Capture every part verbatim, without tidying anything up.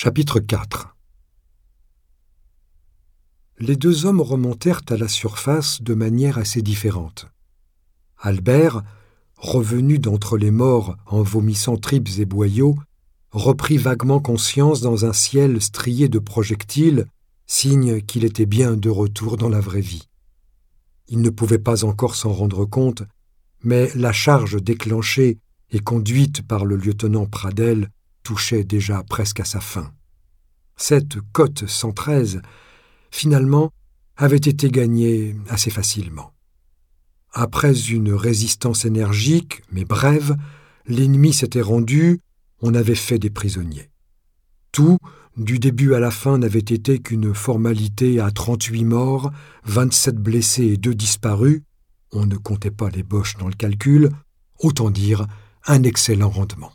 Chapitre quatre. Les deux hommes remontèrent à la surface de manière assez différente. Albert, revenu d'entre les morts en vomissant tripes et boyaux, reprit vaguement conscience dans un ciel strié de projectiles, signe qu'il était bien de retour dans la vraie vie. Il ne pouvait pas encore s'en rendre compte, mais la charge déclenchée et conduite par le lieutenant Pradel touchait déjà presque à sa fin. Cette côte cent treize, finalement, avait été gagnée assez facilement. Après une résistance énergique, mais brève, l'ennemi s'était rendu, on avait fait des prisonniers. Tout, du début à la fin, n'avait été qu'une formalité à trente-huit morts, vingt-sept blessés et deux disparus, on ne comptait pas les Boches dans le calcul, autant dire un excellent rendement.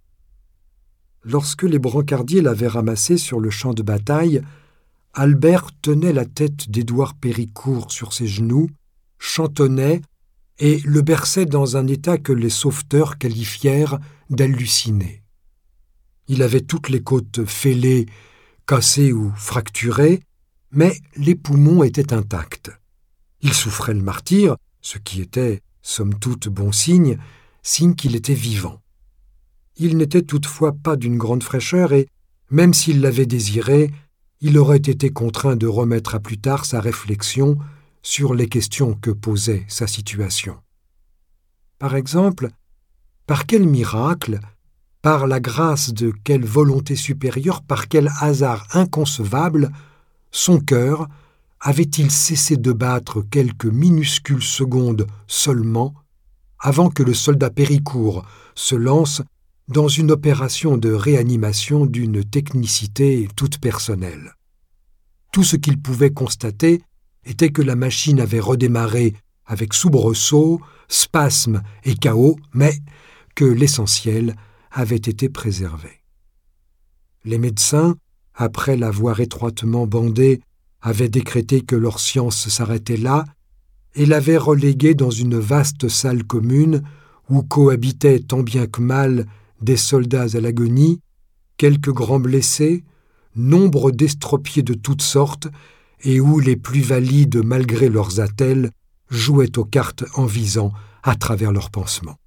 Lorsque les brancardiers l'avaient ramassé sur le champ de bataille, Albert tenait la tête d'Édouard Péricourt sur ses genoux, chantonnait et le berçait dans un état que les sauveteurs qualifièrent d'halluciné. Il avait toutes les côtes fêlées, cassées ou fracturées, mais les poumons étaient intacts. Il souffrait le martyre, ce qui était, somme toute, bon signe, signe qu'il était vivant. Il n'était toutefois pas d'une grande fraîcheur et, même s'il l'avait désiré, il aurait été contraint de remettre à plus tard sa réflexion sur les questions que posait sa situation. Par exemple, par quel miracle, par la grâce de quelle volonté supérieure, par quel hasard inconcevable, son cœur avait-il cessé de battre quelques minuscules secondes seulement avant que le soldat Péricourt se lance dans une opération de réanimation d'une technicité toute personnelle. Tout ce qu'il pouvait constater était que la machine avait redémarré avec soubresauts, spasmes et chaos, mais que l'essentiel avait été préservé. Les médecins, après l'avoir étroitement bandé, avaient décrété que leur science s'arrêtait là et l'avaient relégué dans une vaste salle commune où cohabitaient tant bien que mal des soldats à l'agonie, quelques grands blessés, nombre d'estropiés de toutes sortes, et où les plus valides, malgré leurs attelles, jouaient aux cartes en visant à travers leurs pansements.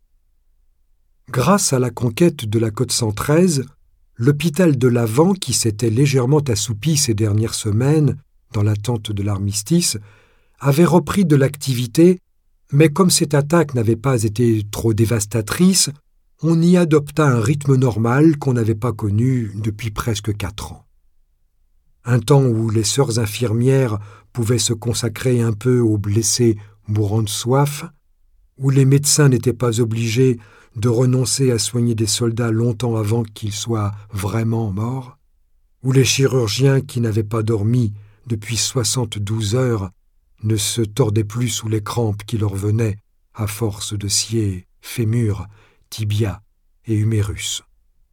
Grâce à la conquête de la côte cent treize, l'hôpital de Lavant, qui s'était légèrement assoupi ces dernières semaines dans l'attente de l'armistice, avait repris de l'activité, mais comme cette attaque n'avait pas été trop dévastatrice, on y adopta un rythme normal qu'on n'avait pas connu depuis presque quatre ans. Un temps où les sœurs infirmières pouvaient se consacrer un peu aux blessés mourant de soif, où les médecins n'étaient pas obligés de renoncer à soigner des soldats longtemps avant qu'ils soient vraiment morts, où les chirurgiens qui n'avaient pas dormi depuis soixante-douze heures ne se tordaient plus sous les crampes qui leur venaient à force de scier fémur, tibia et humérus.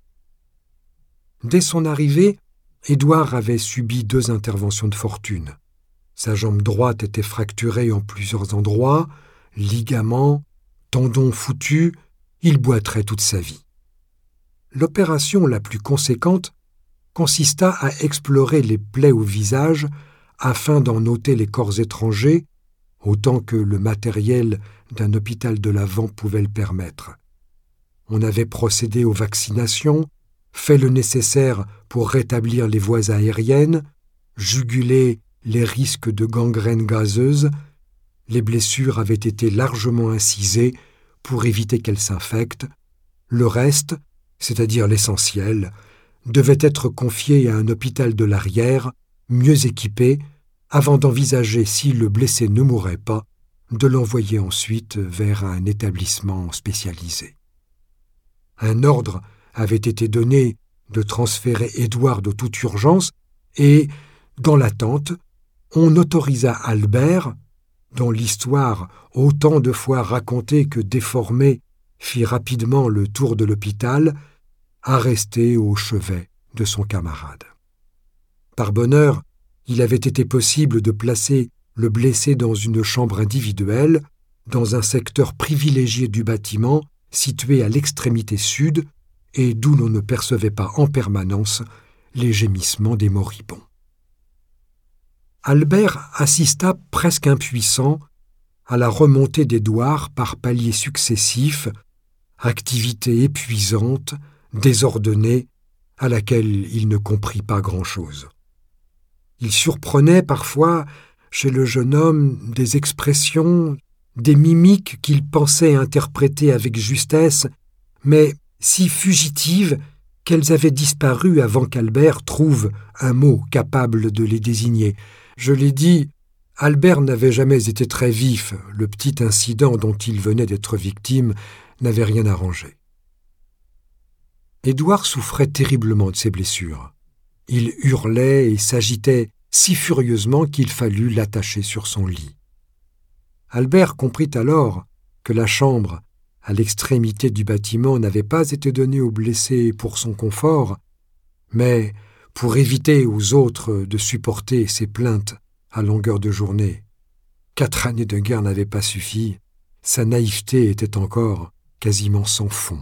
Dès son arrivée, Édouard avait subi deux interventions de fortune. Sa jambe droite était fracturée en plusieurs endroits, ligaments, tendons foutus, il boiterait toute sa vie. L'opération la plus conséquente consista à explorer les plaies au visage afin d'en ôter les corps étrangers, autant que le matériel d'un hôpital de Lavant pouvait le permettre. On avait procédé aux vaccinations, fait le nécessaire pour rétablir les voies aériennes, jugulé les risques de gangrène gazeuse, les blessures avaient été largement incisées pour éviter qu'elles s'infectent, le reste, c'est-à-dire l'essentiel, devait être confié à un hôpital de l'arrière, mieux équipé, avant d'envisager, si le blessé ne mourait pas, de l'envoyer ensuite vers un établissement spécialisé. Un ordre avait été donné de transférer Édouard de toute urgence et, dans l'attente, on autorisa Albert, dont l'histoire, autant de fois racontée que déformée, fit rapidement le tour de l'hôpital, à rester au chevet de son camarade. Par bonheur, il avait été possible de placer le blessé dans une chambre individuelle, dans un secteur privilégié du bâtiment, situé à l'extrémité sud, et d'où l'on ne percevait pas en permanence les gémissements des moribonds. Albert assista presque impuissant à la remontée d'Édouard par paliers successifs, activité épuisante, désordonnée, à laquelle il ne comprit pas grand-chose. Il surprenait parfois chez le jeune homme des expressions, des mimiques qu'il pensait interpréter avec justesse, mais si fugitives qu'elles avaient disparu avant qu'Albert trouve un mot capable de les désigner. Je l'ai dit, Albert n'avait jamais été très vif, le petit incident dont il venait d'être victime n'avait rien arrangé. Édouard souffrait terriblement de ses blessures. Il hurlait et s'agitait si furieusement qu'il fallut l'attacher sur son lit. Albert comprit alors que la chambre, à l'extrémité du bâtiment, n'avait pas été donnée au blessé pour son confort, mais pour éviter aux autres de supporter ses plaintes à longueur de journée. Quatre années de guerre n'avaient pas suffi, sa naïveté était encore quasiment sans fond.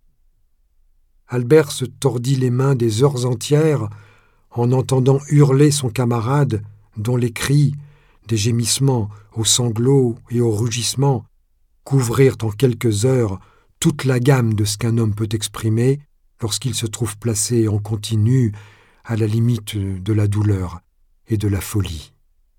Albert se tordit les mains des heures entières en entendant hurler son camarade, dont les cris, des gémissements aux sanglots et aux rugissements, couvrirent en quelques heures toute la gamme de ce qu'un homme peut exprimer lorsqu'il se trouve placé en continu à la limite de la douleur et de la folie.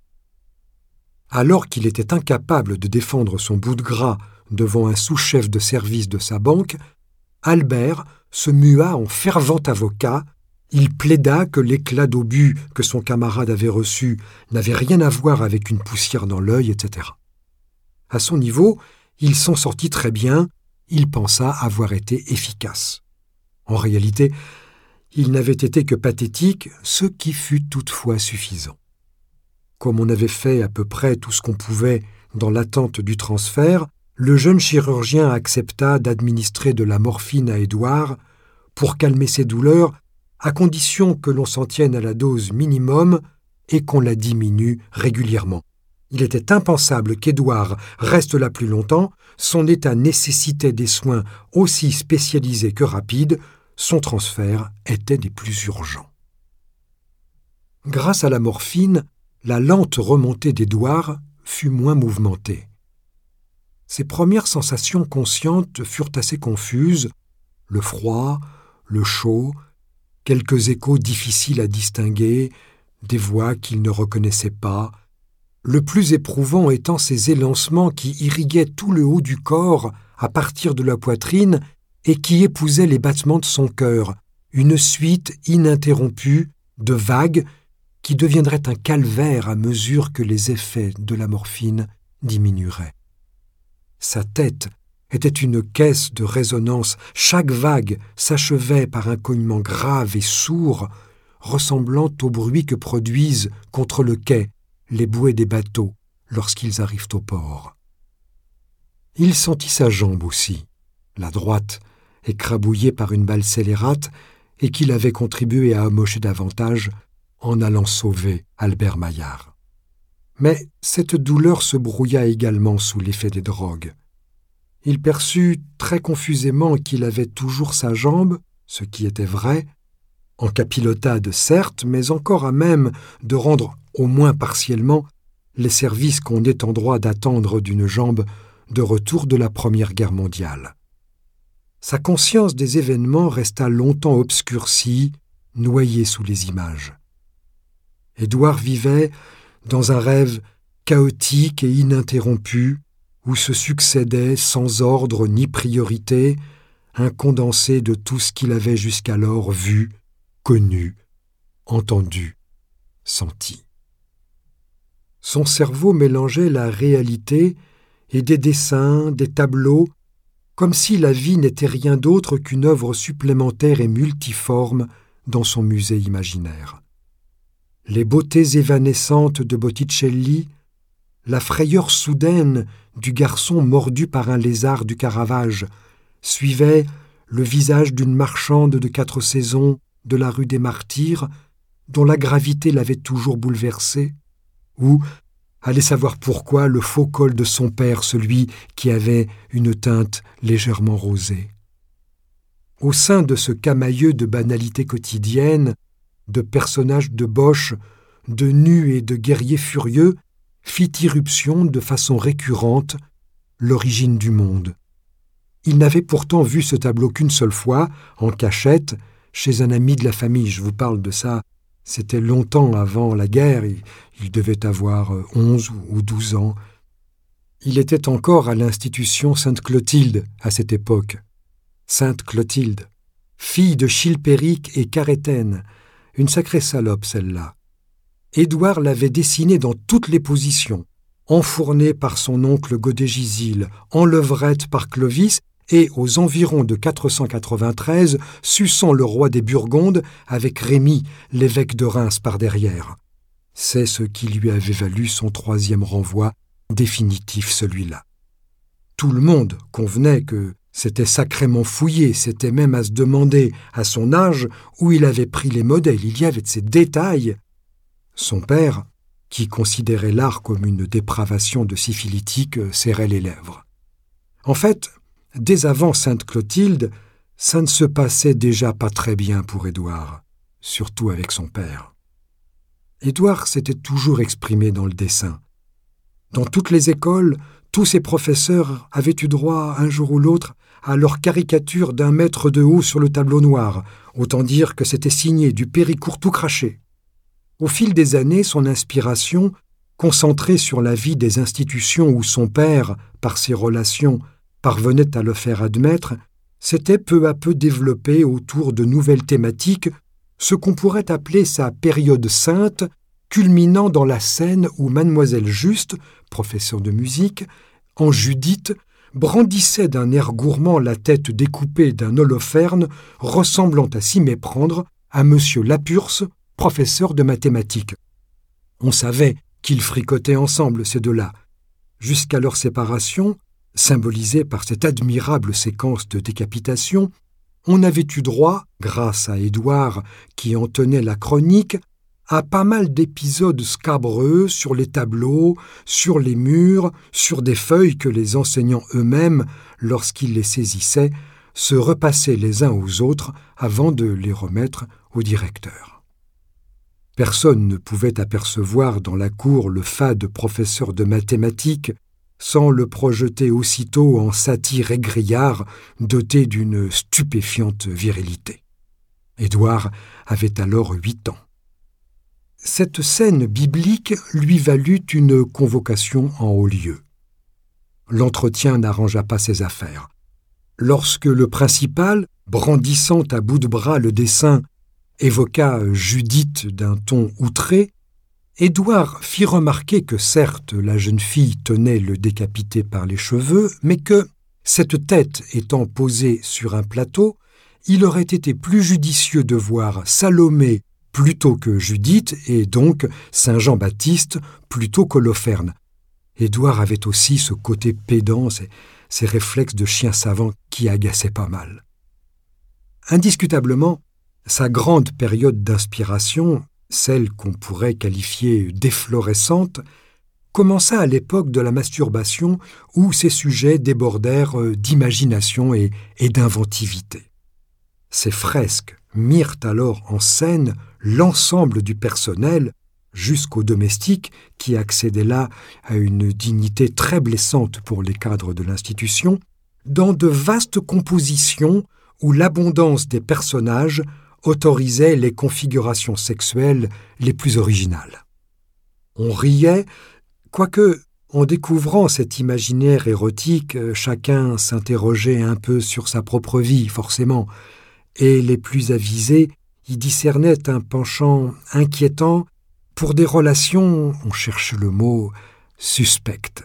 Alors qu'il était incapable de défendre son bout de gras devant un sous-chef de service de sa banque, Albert se mua en fervent avocat. Il plaida que l'éclat d'obus que son camarade avait reçu n'avait rien à voir avec une poussière dans l'œil, et cetera. À son niveau, il s'en sortit très bien, il pensa avoir été efficace. En réalité, il n'avait été que pathétique, ce qui fut toutefois suffisant. Comme on avait fait à peu près tout ce qu'on pouvait dans l'attente du transfert, le jeune chirurgien accepta d'administrer de la morphine à Édouard pour calmer ses douleurs, à condition que l'on s'en tienne à la dose minimum et qu'on la diminue régulièrement. Il était impensable qu'Édouard reste là plus longtemps, son état nécessitait des soins aussi spécialisés que rapides, son transfert était des plus urgents. Grâce à la morphine, la lente remontée d'Édouard fut moins mouvementée. Ses premières sensations conscientes furent assez confuses, le froid, le chaud, quelques échos difficiles à distinguer, des voix qu'il ne reconnaissait pas, le plus éprouvant étant ces élancements qui irriguaient tout le haut du corps à partir de la poitrine et qui épousaient les battements de son cœur, une suite ininterrompue de vagues qui deviendrait un calvaire à mesure que les effets de la morphine diminueraient. Sa tête était une caisse de résonance. Chaque vague s'achevait par un cognement grave et sourd, ressemblant au bruit que produisent contre le quai les bouées des bateaux lorsqu'ils arrivent au port. Il sentit sa jambe aussi, la droite, écrabouillée par une balle scélérate et qu'il avait contribué à amocher davantage en allant sauver Albert Maillard. Mais cette douleur se brouilla également sous l'effet des drogues. Il perçut très confusément qu'il avait toujours sa jambe, ce qui était vrai, en capilotade certes, mais encore à même de rendre, au moins partiellement, les services qu'on est en droit d'attendre d'une jambe de retour de la Première Guerre mondiale. Sa conscience des événements resta longtemps obscurcie, noyée sous les images. Édouard vivait dans un rêve chaotique et ininterrompu, où se succédait, sans ordre ni priorité, un condensé de tout ce qu'il avait jusqu'alors vu, connu, entendu, senti. Son cerveau mélangeait la réalité et des dessins, des tableaux, comme si la vie n'était rien d'autre qu'une œuvre supplémentaire et multiforme dans son musée imaginaire. Les beautés évanescentes de Botticelli, la frayeur soudaine du garçon mordu par un lézard du Caravage suivaient le visage d'une marchande de quatre saisons de la rue des Martyrs, dont la gravité l'avait toujours bouleversé, ou, allez savoir pourquoi, le faux col de son père, celui qui avait une teinte légèrement rosée. Au sein de ce camailleux de banalités quotidiennes, de personnages de boche, de nus et de guerriers furieux, fit irruption de façon récurrente l'origine du monde. Il n'avait pourtant vu ce tableau qu'une seule fois, en cachette, chez un ami de la famille. Je vous parle de ça, c'était longtemps avant la guerre, il, il devait avoir onze ou douze ans. Il était encore à l'institution Sainte-Clotilde à cette époque. Sainte Clotilde, fille de Chilpéric et Caréthène, une sacrée salope celle-là. Édouard l'avait dessinée dans toutes les positions, enfournée par son oncle Godégisile, en levrette par Clovis et aux environs de quatre cent quatre-vingt-treize, suçant le roi des Burgondes avec Rémy, l'évêque de Reims par derrière. C'est ce qui lui avait valu son troisième renvoi, définitif celui-là. Tout le monde convenait que c'était sacrément fouillé, c'était même à se demander, à son âge, où il avait pris les modèles. Il y avait de ces détails. Son père, qui considérait l'art comme une dépravation de syphilitique, serrait les lèvres. En fait, dès avant Sainte-Clotilde, ça ne se passait déjà pas très bien pour Édouard, surtout avec son père. Édouard s'était toujours exprimé dans le dessin. Dans toutes les écoles, tous ses professeurs avaient eu droit, un jour ou l'autre, à leur caricature d'un mètre de haut sur le tableau noir, autant dire que c'était signé du Péricourt tout craché. Au fil des années, son inspiration, concentrée sur la vie des institutions où son père, par ses relations, parvenait à le faire admettre, s'était peu à peu développée autour de nouvelles thématiques, ce qu'on pourrait appeler sa période sainte, culminant dans la scène où Mademoiselle Juste, professeure de musique, en Judith, brandissait d'un air gourmand la tête découpée d'un Holoferne ressemblant à s'y méprendre à Monsieur Lapurce, professeur de mathématiques. On savait qu'ils fricotaient ensemble, ces deux-là, jusqu'à leur séparation, symbolisée par cette admirable séquence de décapitation. On avait eu droit, grâce à Édouard qui en tenait la chronique, à pas mal d'épisodes scabreux sur les tableaux, sur les murs, sur des feuilles que les enseignants eux-mêmes, lorsqu'ils les saisissaient, se repassaient les uns aux autres avant de les remettre au directeur. Personne ne pouvait apercevoir dans la cour le fade professeur de mathématiques sans le projeter aussitôt en satire égrillard doté d'une stupéfiante virilité. Édouard avait alors huit ans. Cette scène biblique lui valut une convocation en haut lieu. L'entretien n'arrangea pas ses affaires. Lorsque le principal, brandissant à bout de bras le dessin, évoqua Judith d'un ton outré, Édouard fit remarquer que certes la jeune fille tenait le décapité par les cheveux, mais que, cette tête étant posée sur un plateau, il aurait été plus judicieux de voir Salomé plutôt que Judith, et donc Saint Jean-Baptiste plutôt qu'Holoferne. Édouard avait aussi ce côté pédant, ces, ces réflexes de chien savant qui agaçaient pas mal. Indiscutablement, sa grande période d'inspiration, celle qu'on pourrait qualifier d'efflorescente, commença à l'époque de la masturbation où ces sujets débordèrent d'imagination et, et d'inventivité. Ces fresques mirent alors en scène l'ensemble du personnel, jusqu'aux domestiques qui accédaient là à une dignité très blessante pour les cadres de l'institution, dans de vastes compositions où l'abondance des personnages autorisait les configurations sexuelles les plus originales. On riait, quoique, en découvrant cet imaginaire érotique, chacun s'interrogeait un peu sur sa propre vie, forcément, et les plus avisés y discernaient un penchant inquiétant pour des relations, on cherche le mot, suspectes.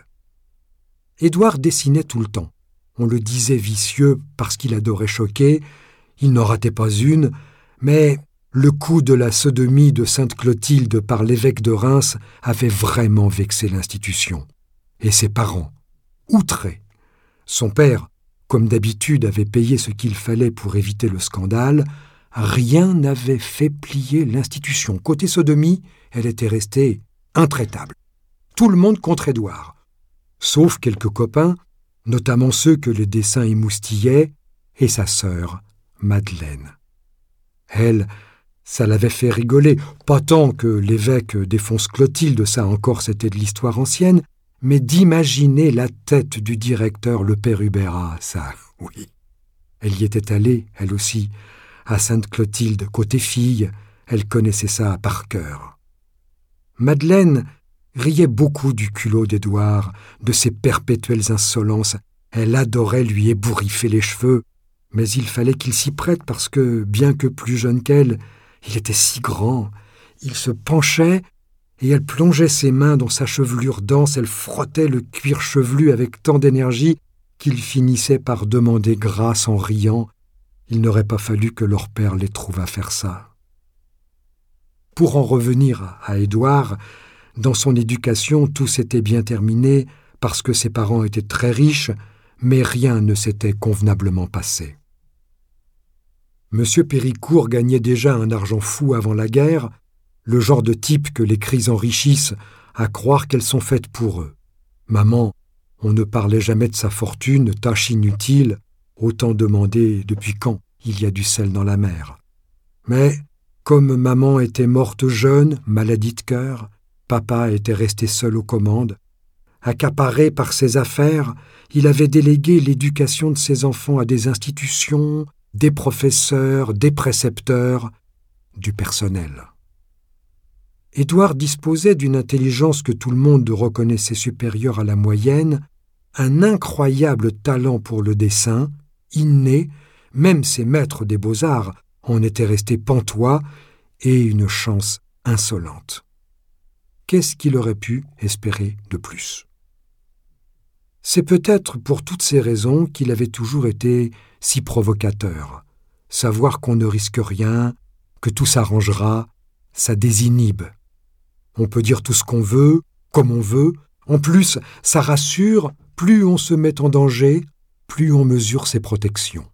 Édouard dessinait tout le temps. On le disait vicieux parce qu'il adorait choquer, il n'en ratait pas une, mais le coup de la sodomie de Sainte-Clotilde par l'évêque de Reims avait vraiment vexé l'institution. Et ses parents, outrés. Son père, comme d'habitude, avait payé ce qu'il fallait pour éviter le scandale. Rien n'avait fait plier l'institution. Côté sodomie, elle était restée intraitable. Tout le monde contre Édouard, sauf quelques copains, notamment ceux que le dessin émoustillait, et sa sœur, Madeleine. Elle, Ça l'avait fait rigoler, pas tant que l'évêque défonce Clotilde, ça encore c'était de l'histoire ancienne, mais d'imaginer la tête du directeur, le père Hubert, ça, oui. Elle y était allée, elle aussi, à Sainte-Clotilde, côté fille, elle connaissait ça par cœur. Madeleine riait beaucoup du culot d'Édouard, de ses perpétuelles insolences. Elle adorait lui ébouriffer les cheveux, mais il fallait qu'il s'y prête parce que, bien que plus jeune qu'elle, il était si grand. Il se penchait et elle plongeait ses mains dans sa chevelure dense, elle frottait le cuir chevelu avec tant d'énergie qu'il finissait par demander grâce en riant. Il n'aurait pas fallu que leur père les trouvât faire ça. Pour en revenir à Édouard, dans son éducation, tout s'était bien terminé parce que ses parents étaient très riches, mais rien ne s'était convenablement passé. Monsieur Péricourt gagnait déjà un argent fou avant la guerre, le genre de type que les crises enrichissent à croire qu'elles sont faites pour eux. Maman, on ne parlait jamais de sa fortune, tâche inutile, autant demander depuis quand il y a du sel dans la mer. Mais, comme maman était morte jeune, maladie de cœur, papa était resté seul aux commandes. Accaparé par ses affaires, il avait délégué l'éducation de ses enfants à des institutions, des professeurs, des précepteurs, du personnel. Édouard disposait d'une intelligence que tout le monde reconnaissait supérieure à la moyenne, un incroyable talent pour le dessin, inné, même ses maîtres des beaux-arts en étaient restés pantois, et une chance insolente. Qu'est-ce qu'il aurait pu espérer de plus ? C'est peut-être pour toutes ces raisons qu'il avait toujours été si provocateur. Savoir qu'on ne risque rien, que tout s'arrangera, ça désinhibe. On peut dire tout ce qu'on veut, comme on veut. En plus, ça rassure, plus on se met en danger, plus on mesure ses protections.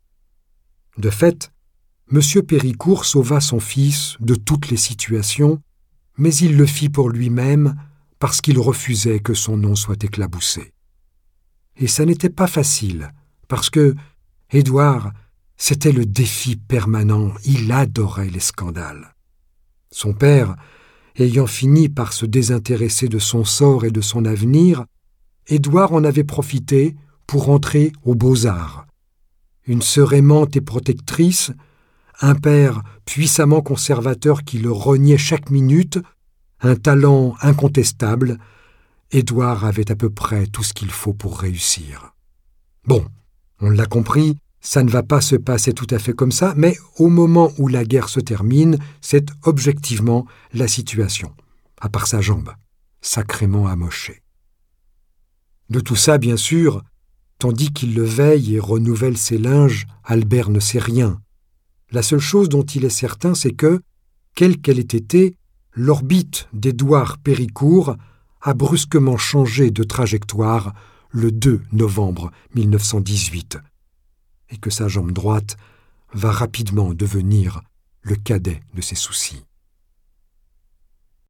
De fait, M. Péricourt sauva son fils de toutes les situations, mais il le fit pour lui-même parce qu'il refusait que son nom soit éclaboussé. Et ça n'était pas facile, parce que Édouard, c'était le défi permanent, il adorait les scandales. Son père, ayant fini par se désintéresser de son sort et de son avenir, Édouard en avait profité pour entrer aux Beaux-Arts. Une sœur aimante et protectrice, un père puissamment conservateur qui le reniait chaque minute, un talent incontestable, Édouard avait à peu près tout ce qu'il faut pour réussir. Bon, on l'a compris, ça ne va pas se passer tout à fait comme ça, mais au moment où la guerre se termine, c'est objectivement la situation, à part sa jambe, sacrément amochée. De tout ça, bien sûr, tandis qu'il le veille et renouvelle ses linges, Albert ne sait rien. La seule chose dont il est certain, c'est que, quelle qu'elle ait été, l'orbite d'Édouard Péricourt a brusquement changé de trajectoire le deux novembre mille neuf cent dix-huit, et que sa jambe droite va rapidement devenir le cadet de ses soucis.